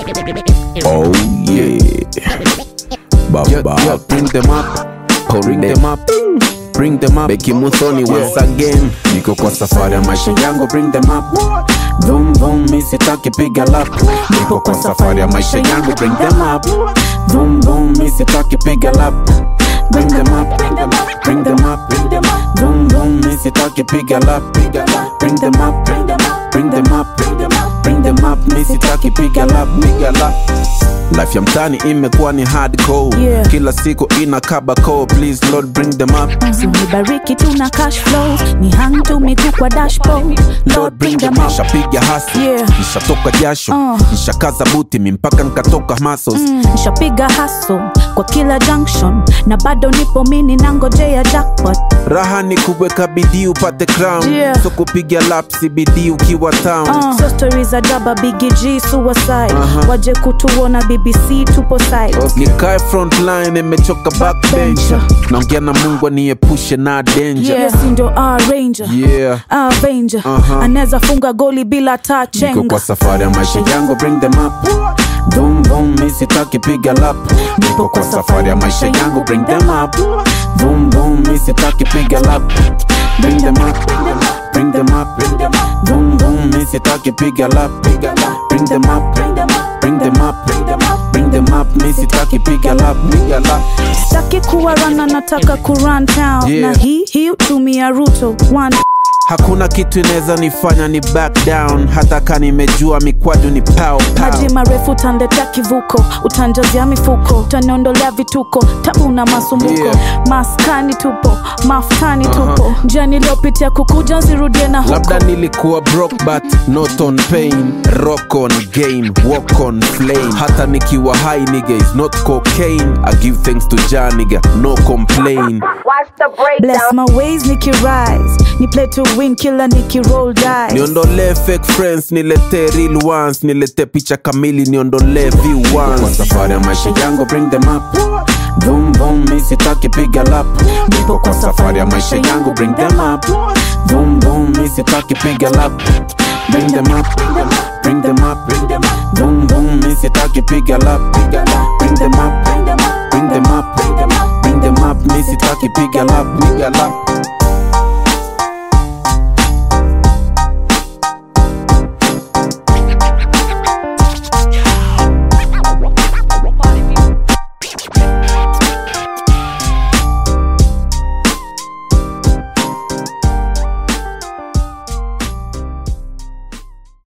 Oh yeah. Baba, bring them up. Bring them up. Bring them up. Becky Muthoni once again. Niko kwa safari ya maisha yangu. Bring them up. Boom boom, mi sitaki piga lap. Niko kwa safari ya maisha yangu. Bring them up. Boom boom, mi sitaki piga lap. Bring them up. Bring them up. Bring them up. Bring them up. Boom boom, mi sitaki piga lap. Bring them up. Bring them up. Bring them up. Bring them up. Bring them up, mi sitaki piga lap. Life ya mtani imekuwa ni hardcore, yeah. Kila siku inakaba call, please Lord bring them up. Unibariki tuna cash flow, ni hang to me tu kwa dashboard. Lord bring them up. Nishapiga hasi, yeah. Nishatoka jasho, nishakaza buti mpaka nikatoka muscles. Nishapiga hustle kwa kila junction, na bado nipo mini nangojea jackpot. Raha ni kuweka bidii upate crown, yeah. So kupiga laps bidii ukiwa town. So stories za daba Biggie G suicide, waje kutuona BBC tupo side. Nikae front line nimechoka backbencher, naongea na Mungu aniepushe na danger. Yes, ndo Ranger, yeah. Avenger, anaweza funga goli bila touching. Niko kwa safari ya maisha yangu. Bring them up. Boom boom, mi sitaki piga lap. Niko kwa safari ya maisha yangu. Bring them up. Boom boom, mi sitaki piga lap. Bring them up. Bring them up. Bring them up. Boom boom, mi sitaki piga lap. Bring them up. Bring them up. Bring them up. Bring them up. Bring them up, mi sitaki piga lap. Sitaki kuwa rana, nataka kurun town, yeah. Na hii tumia Ruto one. Hakuna kitu inaweza nifanya ni back down, hata kama nimejua mikwaju ni pow. Maji marefu utanletea kivuko, utanjazia mifuko, utaniondolea vituko, tabu na masumbuko, yeah. Maskani tupo, mafutani tupo, njia niliopitia kukuja zirudie na huko. Labda nilikuwa broke but not on pain, rock on game, walk on flame. Hata nikiwa high nigga is not cocaine, I give thanks to Jah nigga, no complain. Watch the breakdown. Bless my ways niki rise, ni play to win, killer niki roll dice. Niondole fake friends, nilete real ones, nilete picha kamili, niondole view ones. Kwa safari ya maisha yangu. Bring them up. Boom boom, mi sitaki piga lap. Niko kwa safari ya maisha yangu. Bring them up. Boom boom, mi sitaki piga lap. Bring them up. Bring them up. Bring them up. Boom boom, mi sitaki piga lap. Bring them up. Bring them up. Bring them up. Bring them up. Bring them up, mi sitaki piga lap.